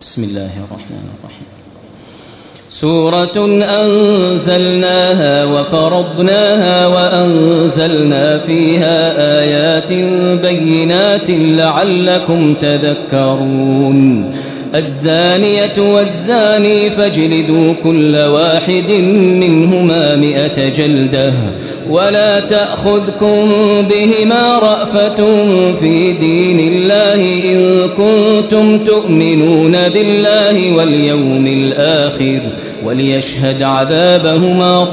بسم الله الرحمن الرحيم. سورة أنزلناها وفرضناها وأنزلنا فيها آيات بينات لعلكم تذكرون. الزانية والزاني فاجلدوا كل واحد منهما 100 جلدة ولا تأخذكم بهما رأفة في دين الله إن كنتم تؤمنون بالله واليوم الآخر وليشهد عذابهما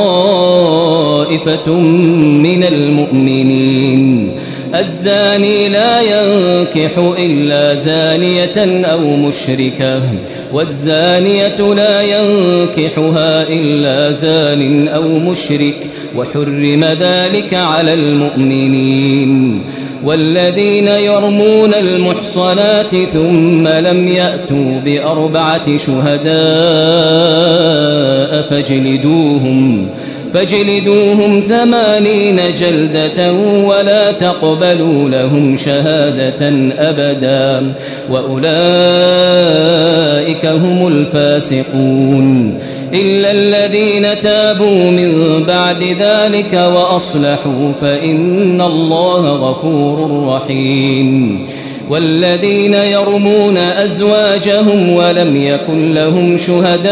طائفة من المؤمنين. الزاني لا ينكح إلا زانية أو مشركة والزانية لا ينكحها إلا زان أو مشرك وحرم ذلك على المؤمنين. والذين يرمون المحصنات ثم لم يأتوا ب4 شهداء فاجلدوهم 80 جلدة ولا تقبلوا لهم شهادة أبدا وأولئك هم الفاسقون إلا الذين تابوا من بعد ذلك وأصلحوا فإن الله غفور رحيم. والذين يرمون أزواجهم ولم يكن لهم شهداء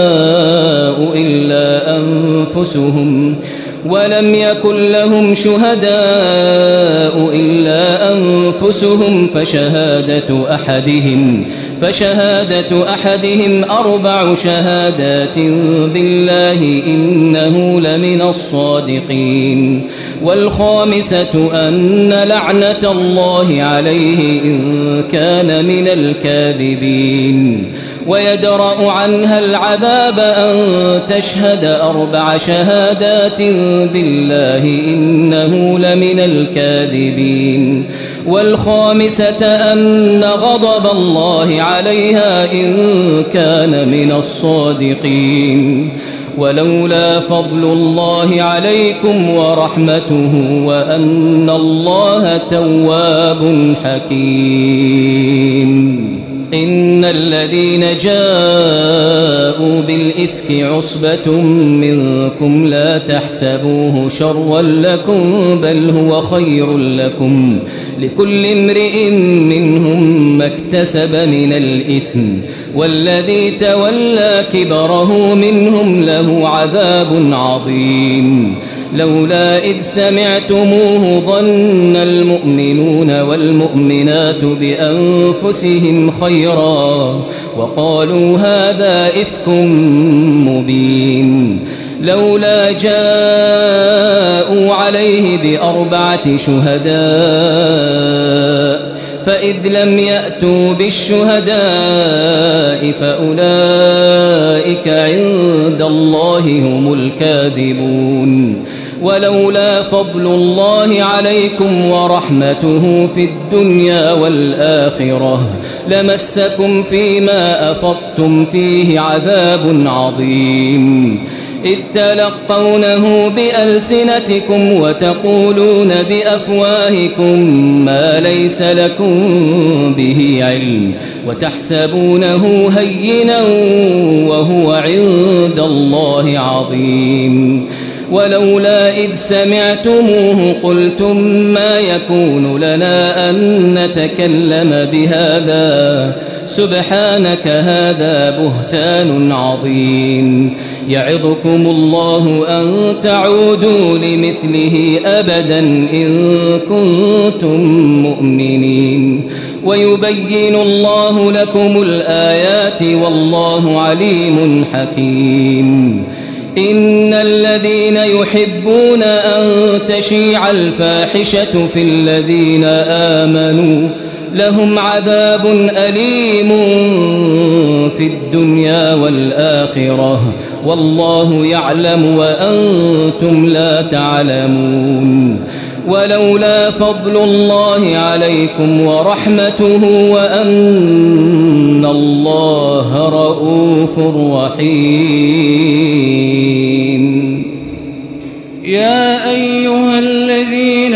إلا أنفسهم فشهادة أحدهم 4 شهادات بالله إنه لمن الصادقين. والخامسة أن لعنة الله عليه إن كان من الكاذبين. ويدرأ عنها العذاب أن تشهد 4 شهادات بالله إنه لمن الكاذبين. والخامسة أن غضب الله عليها إن كان من الصادقين. ولولا فضل الله عليكم ورحمته وأن الله تواب حكيم. إن الذين جاءوا بالإفك عصبة منكم لا تحسبوه شرا لكم بل هو خير لكم لكل امرئ منهم ما اكتسب من الإثم والذي تولى كبره منهم له عذاب عظيم. لولا إذ سمعتموه ظن المؤمنون والمؤمنات بأنفسهم خيرا وقالوا هذا إفك مبين. لولا جاءوا عليه ب4 شهداء فإذ لم يأتوا بالشهداء فأولئك عند الله هم الكاذبون. ولولا فضل الله عليكم ورحمته في الدنيا والآخرة لمسكم فيما أفضتم فيه عذاب عظيم. إذ تلقونه بألسنتكم وتقولون بأفواهكم ما ليس لكم به علم وتحسبونه هينا وهو عند الله عظيم. ولولا إذ سمعتموه قلتم ما يكون لنا أن نتكلم بهذا سبحانك هذا بهتان عظيم. يعظكم الله أن تعودوا لمثله أبدا إن كنتم مؤمنين. ويبين الله لكم الآيات والله عليم حكيم. إن الذين يحبون أن تشيع الفاحشة في الذين آمنوا لهم عذاب أليم في الدنيا والآخرة والله يعلم وأنتم لا تعلمون. ولولا فضل الله عليكم ورحمته وأن الله رؤوف رحيم. يا أيها الذين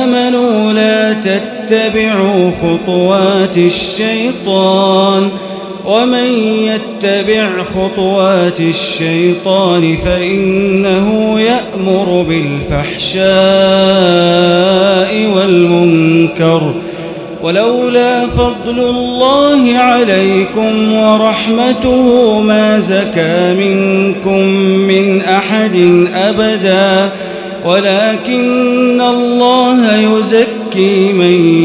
آمنوا لا تتبعوا خطوات الشيطان ومن يتبع خطوات الشيطان فإنه يأمر بالفحشاء والمنكر ولولا فضل الله عليكم ورحمته ما زكى منكم من أحد أبدا ولكن الله يزكي من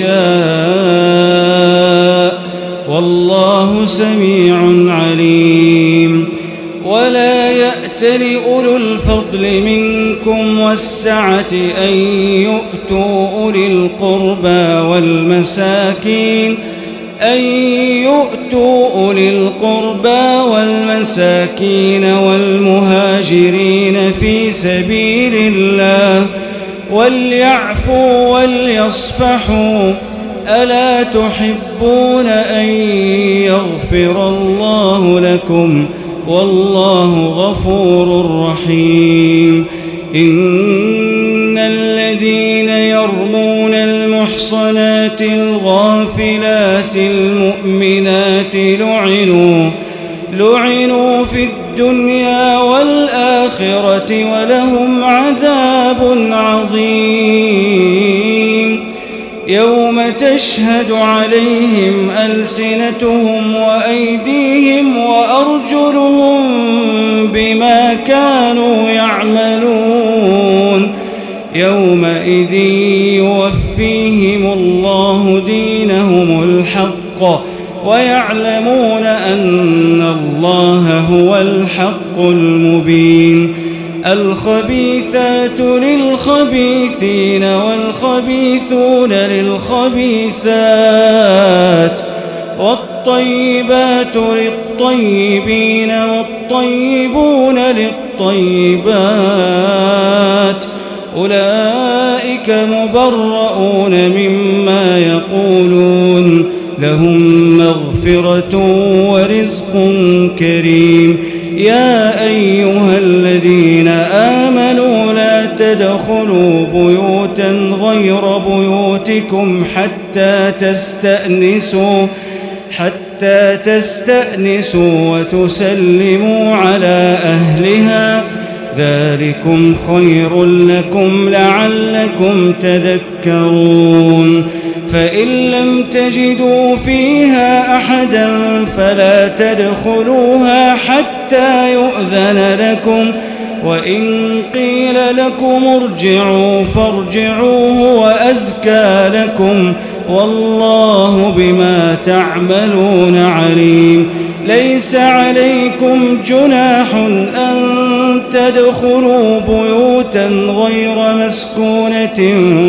يشاء والله سميع عليم ولا يأتل أولو الفضل منكم والسعة أن يؤتوا أولي القربى والمساكين والمهاجرين في سبيل الله وليعفوا وليصفحوا ألا تحبون أن يغفر الله لكم والله غفور رحيم إن الذين يرمون المحصنات الغافلات المؤمنات لعنوا في الدنيا والآخرة ولهم عذاب عظيم يوم تشهد عليهم ألسنتهم وأيديهم وأرجلهم بما كانوا يعملون يومئذ يوفيهم الله دينهم الحق ويعلمون أن الله هو الحق المبين الخبيثات للخبيثين والخبيثون للخبيثات والطيبات للطيبين والطيبون للطيبات أولئك مبرؤون مما يقولون لهم مغفرة ورزق كريم يا أيها الذين آمنوا لا تدخلوا بيوتا غير بيوتكم حتى تستأنسوا وتسلموا على أهلها ذلكم خير لكم لعلكم تذكرون فإن لم تجدوا فيها أحدا فلا تدخلوها حتى يؤذن لكم وإن قيل لكم ارجعوا فارجعوا هو أزكى لكم والله بما تعملون عليم ليس عليكم جناح أن تدخلوا بيوتا غير مسكونة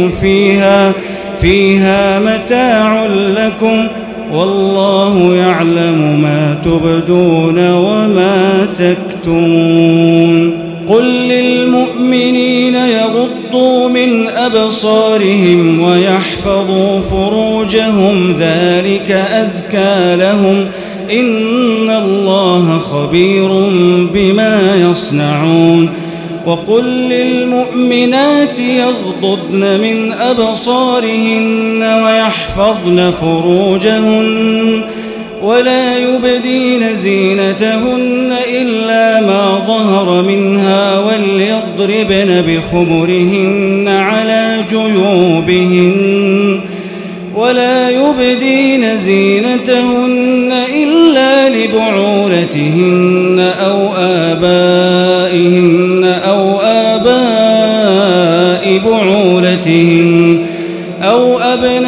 فيها متاع لكم والله يعلم ما تبدون وما تكتمون قل للمؤمنين يغضوا من أبصارهم ويحفظوا فروجهم ذلك أزكى لهم إن الله خبير بما يصنعون وقل للمؤمنات يغضضن من أبصارهن ويحفظن فروجهن ولا يبدين زينتهن إلا ما ظهر منها وليضربن بخمرهن على جيوبهن ولا يبدين زينتهن إلا لبعولتهن أو آبائهن أو آباء بعولتهن أو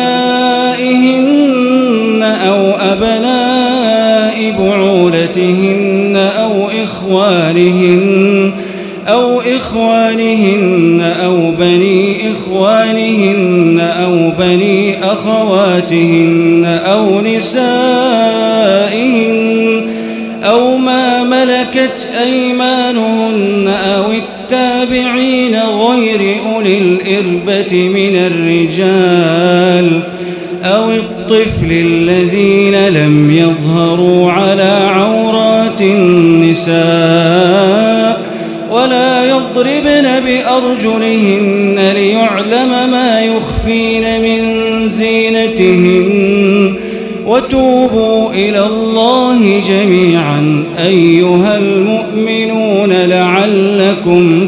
أبنائهن أو أبناء بعولتهن أو إخوانهن أو بني إخوانهن أو بني أخواتهن أو نسائهن أو ما ملكت أيمانهن أو التابعين غير أولي الإربة من الرجال أو الطفل الذين لم يظهروا على عورات النساء ولا يضربن بأرجلهن ليعلم ما يخفين من زينتهن وتوبوا إلى الله جميعا أيها المؤمنون لعلكم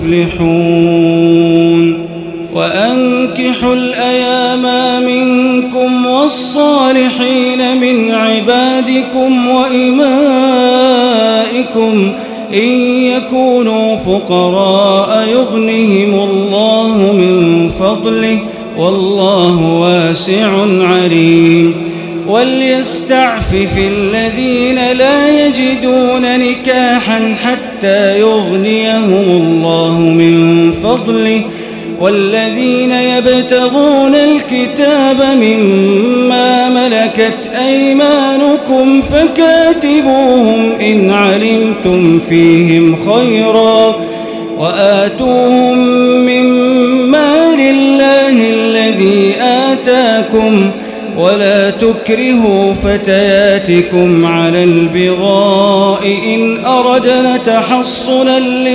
تفلحون وأنكحوا الأيام منكم والصالحين من عبادكم وإمائكم إن يكونوا فقراء يغنهم الله من فضله والله واسع عليم وليستعفف الذين لا يجدون نكاحا حتى يغنيهم الله من فضله والذين يبتغون الكتاب مما ملكت أيمانكم فكاتبوهم إن علمتم فيهم خيرا وآتوهم من مال الله الذي آتاكم ولا تكرهوا فتياتكم على البغاء إن أردنا تحصنا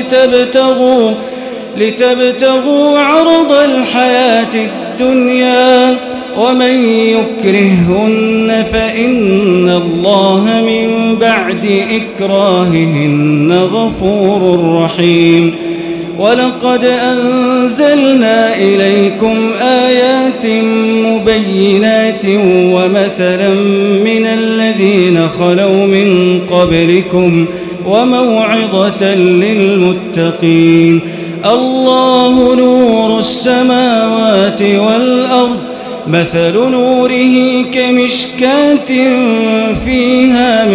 لتبتغوا عرض الحياة الدنيا ومن يكرههن فإن الله من بعد إكراههن غفور رحيم ولقد أنزلنا إليكم آيات مبينات ومثلا من الذين خلوا من قبلكم وموعظة للمتقين الله نور السماوات والأرض مثل نوره كمشكاة فيها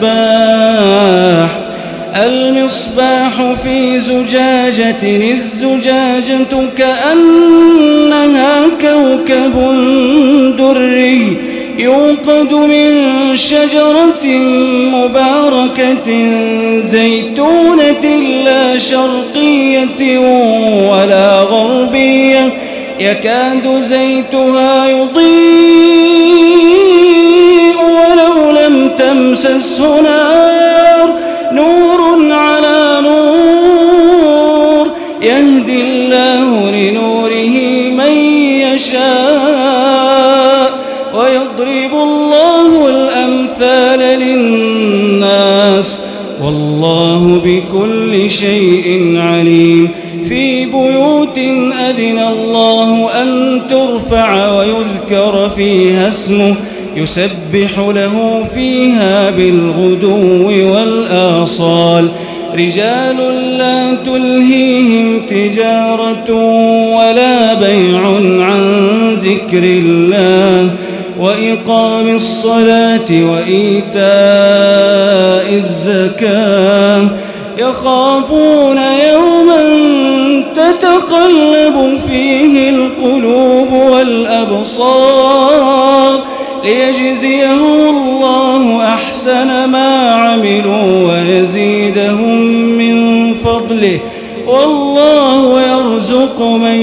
المصباح في زجاجة الزجاجة كأنها كوكب دري يوقد من شجرة مباركة زيتونة لا شرقية ولا غربية يكاد زيتها يضيء ولو لم تمسسه نور على نور يهدي الله لنوره من يشاء ويضرب الله الأمثال للناس والله بكل شيء عليم في بيوت أذن الله أن ترفع ويذكر فيها اسمه يسبح له فيها بالغدو والآصال رجال لا تلهيهم تجارة ولا بيع عن ذكر الله وإقام الصلاة وإيتاء الزكاة يخافون يوما تتقلب فيه القلوب والأبصار ليجزيهم الله أحسن ما عملوا ويزيدهم من فضله والله يرزق من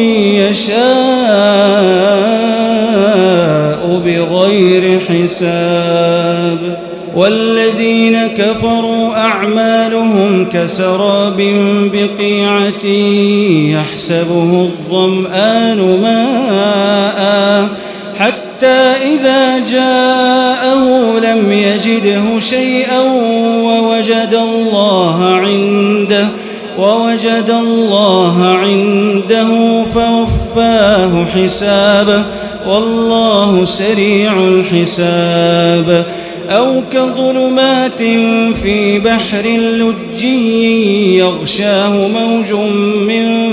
يشاء بغير حساب والذين كفروا أعمالهم كسراب بقيعة يحسبه الظمآن ماء حتى إذا جاءه لم يجده شيئا ووجد الله عنده فوفاه حسابه والله سريع الحساب أو كظلمات في بحر لجي يغشاه موج من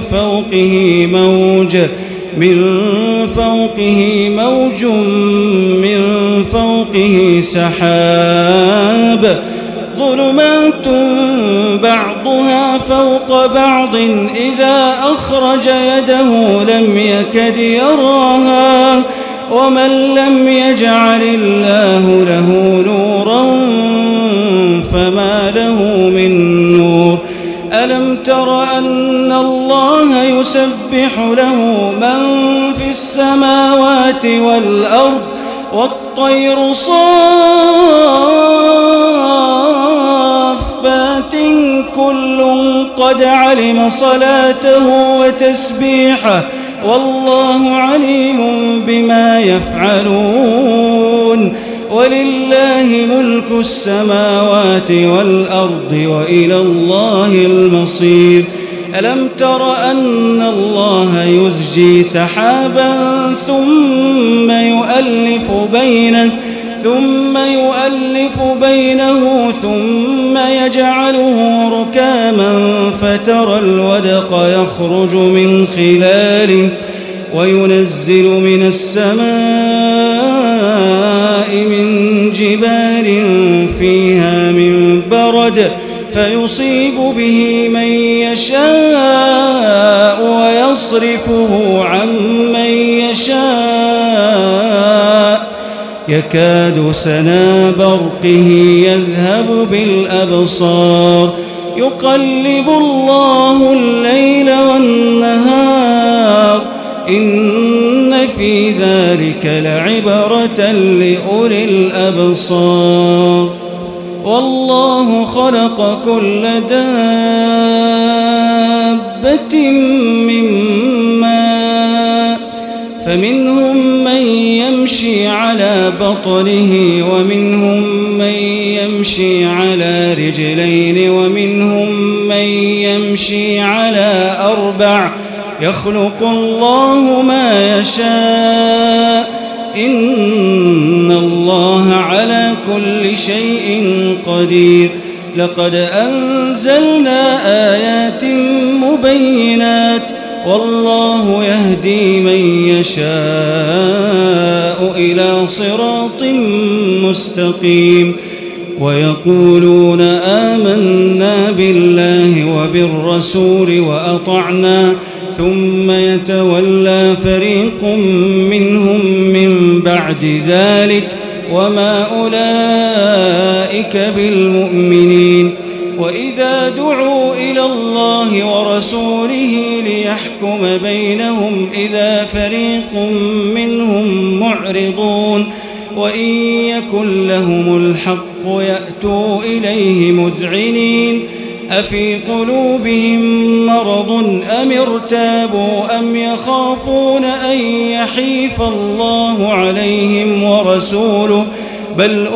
فوقه سحاب ظلمات بعضها فوق بعض إذا أخرج يده لم يكد يراها ومن لم يجعل الله له نورا فما له من نور ألم تر أن الله يسبح له من في السماوات والأرض والطير صافات كل قد علم صلاته وتسبيحه والله عليم بما يفعلون ولله ملك السماوات والأرض وإلى الله المصير. ألم تر أن الله يزجي سحابا ثم يؤلف بينه ثم يجعله ركاما فترى الودق يخرج من خلاله وينزل من السماء من جبال فيها من برد فيصيب به من يشاء ويصرفه عن من يشاء يكاد سنا برقه يذهب بالأبصار يقلب الله الليل والنهار إن في ذلك لعبرة لأولي الأبصار. والله خلق كل دابة من ماء فمنهم من يمشي على بطنه ومنهم من يمشي على رجلين ومنهم من يمشي على أربع يخلق الله ما يشاء إن الله على كل شيء قدير. لقد أنزلنا آيات مبينات والله يهدي من يشاء إلى صراط مستقيم. ويقولون آمنا بالله وبالرسول وأطعنا ثم يتولى فريق منهم من بعد ذلك وما أولئك بالمؤمنين. وإذا دعوا إلى الله ورسوله ليحكم بينهم إذا فريق منهم معرضون وإن يكن لهم الحق يأتوا إليه مذعنين أفي قلوبهم مرض أم ارتابوا أم يخافون أن يحيف الله عليهم ورسوله بل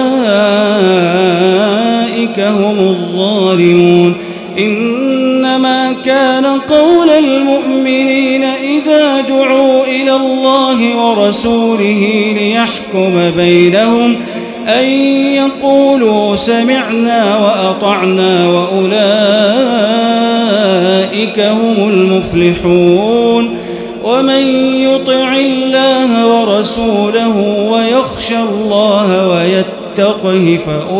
أولئك هم الظالمون. إنما كان قول المؤمنين إذا دعوا إلى الله ورسوله ليحكم بينهم أن يقولوا سمعنا وأطعنا وأولئك هم المفلحون. ومن يطع الله ورسوله ويخشى الله ويتقه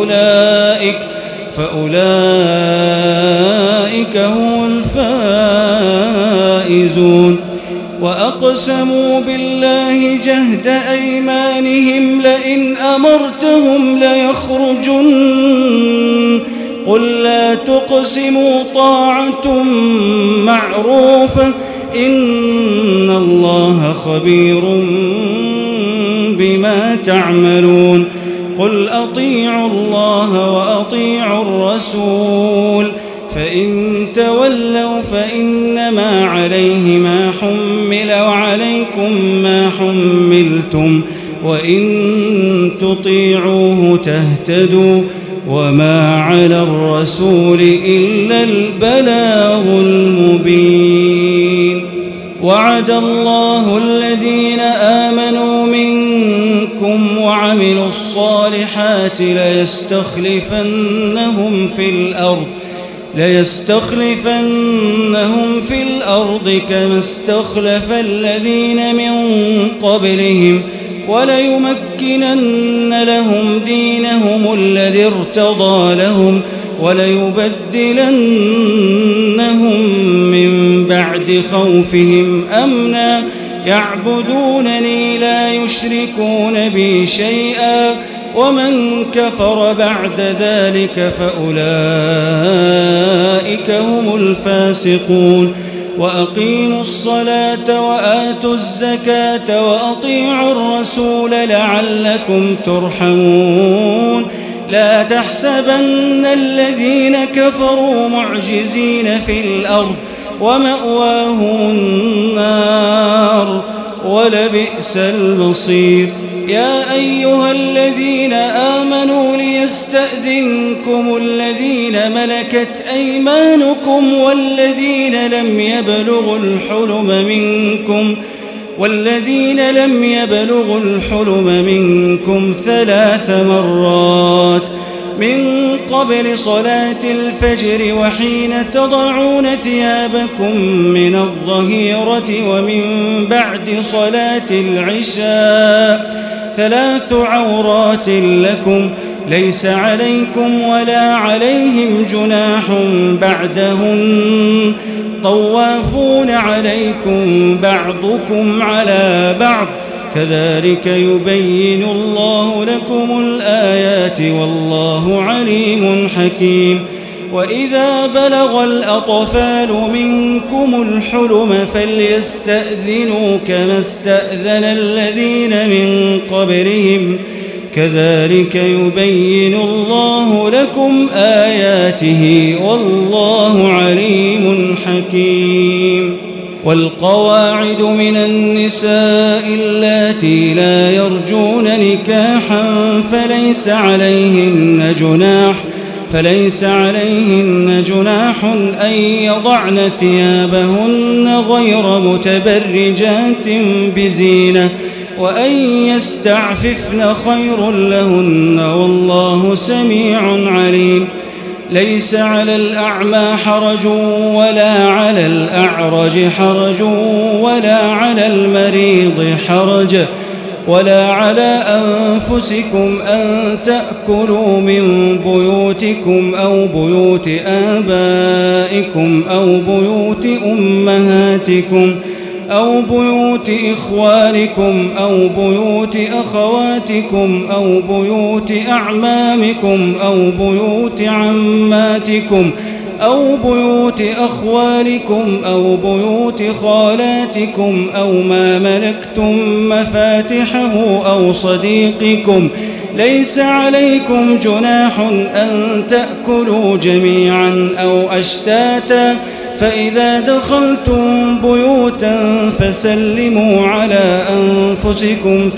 فأولئك هم الفائزون. وأقسموا بالله جهد أيمانهم لئن أمرتهم ليخرجن قل لا تقسموا طاعة معروفة إن الله خبير بما تعملون. قل أطيعوا الله وأطيعوا الرسول فإن تولوا فإنما عليه ما حمل وعليكم ما حملتم وإن تطيعوه تهتدوا وما على الرسول إلا البلاغ المبين. وعد الله الذين آمنوا منكم وعملوا الصالحات ليستخلفنهم في الأرض كما استخلف الذين من قبلهم وليمكنن لهم دينهم الذي ارتضى لهم وليبدلنهم من بعد خوفهم أمنا يعبدونني لا يشركون بي شيئا ومن كفر بعد ذلك فأولئك هم الفاسقون. وأقيموا الصلاة وآتوا الزكاة وأطيعوا الرسول لعلكم ترحمون. لا تحسبن الذين كفروا معجزين في الأرض ومأواهم النار ولبئس المصير. يا أيها الذين آمنوا ليستأذنكم الذين ملكت أيمانكم والذين لم يبلغوا الحلم منكم 3 مرات من قبل صلاة الفجر وحين تضعون ثيابكم من الظهيرة ومن بعد صلاة العشاء 3 عورات لكم ليس عليكم ولا عليهم جناح بعدهن طوافون عليكم بعضكم على بعض كذلك يبين الله لكم الآيات والله عليم حكيم وإذا بلغ الأطفال منكم الحلم فليستأذنوا كما استأذن الذين من قبلهم كذلك يبين الله لكم آياته والله عليم حكيم والقواعد من النساء اللاتي لا يرجون نكاحا فليس عليهن جناح أن يضعن ثيابهن غير متبرجات بزينة وأن يستعففن خير لهن والله سميع عليم ليس على الأعمى حرج ولا على الأعرج حرج ولا على المريض حرج ولا على أنفسكم أن تأكلوا من بيوتكم أو بيوت آبائكم أو بيوت أمهاتكم أو بيوت إخوانكم أو بيوت أخواتكم أو بيوت أعمامكم أو بيوت عماتكم أو بيوت أخوالكم أو بيوت خالاتكم أو ما ملكتم مفاتحه أو صديقكم ليس عليكم جناح أن تأكلوا جميعا أو أشتاتا فإذا دخلتم بيوتا فسلموا على أنفسكم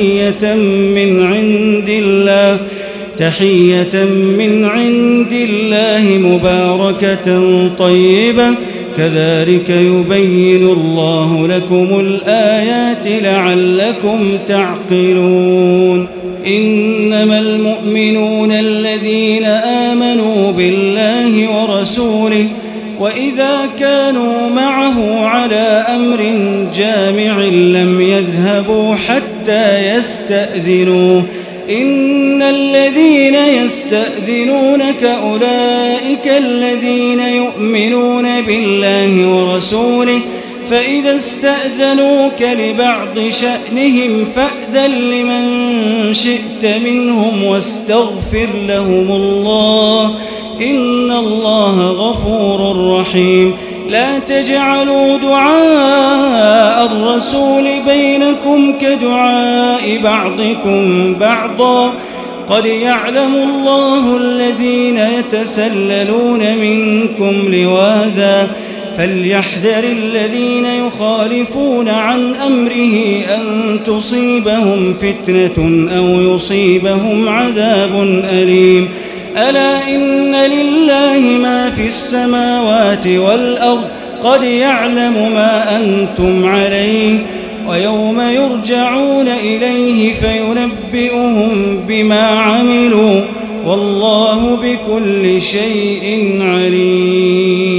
تحية من عند الله مباركة طيبة كذلك يبين الله لكم الآيات لعلكم تعقلون إنما المؤمنون الذين آمنوا بالله ورسوله وإذا كانوا معه على أمر جامع لم يذهبوا حتى يستأذنوه إن الذين يستأذنونك أولئك الذين يؤمنون بالله ورسوله فإذا استأذنوك لبعض شأنهم فأذن لمن شئت منهم واستغفر لهم الله إن الله غفور رحيم لا تجعلوا دعاء الرسول بينكم كدعاء بعضكم بعضا قد يعلم الله الذين يتسللون منكم لواذا فليحذر الذين يخالفون عن أمره أن تصيبهم فتنة أو يصيبهم عذاب أليم ألا إن لله ما في السماوات والأرض قد يعلم ما أنتم عليه ويوم يرجعون إليه فينبئهم بما عملوا والله بكل شيء عليم